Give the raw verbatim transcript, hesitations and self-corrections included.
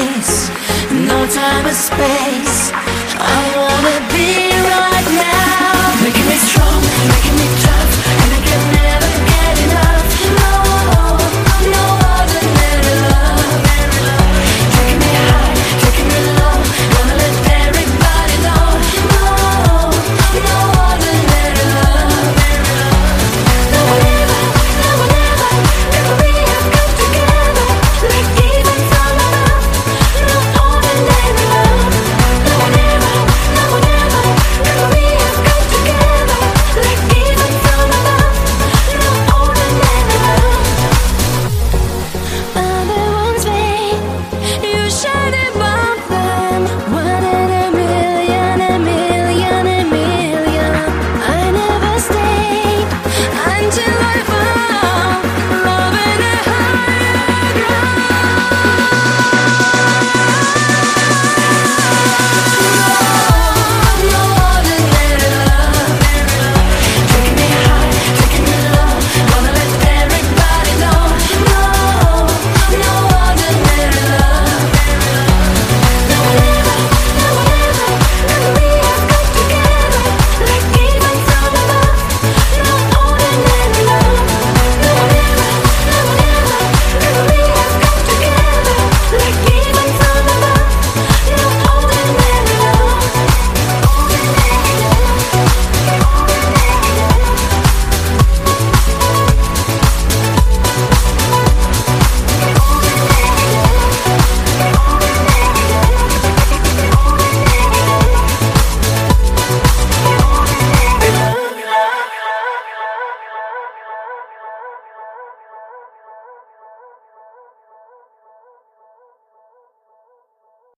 place, no time or space. I wanna be right now, making me strong, making me tough, and I can never get enough. No, no ordinary love. Taking me high, taking me low, gonna let everybody know. No, no ordinary love. No one ever, no one ever, ever we have come together, like even from above. No ordinary love. No one ever, no one ever, ever we have come together, like even from above. No ordinary love. Other ones fade, you shine it bright.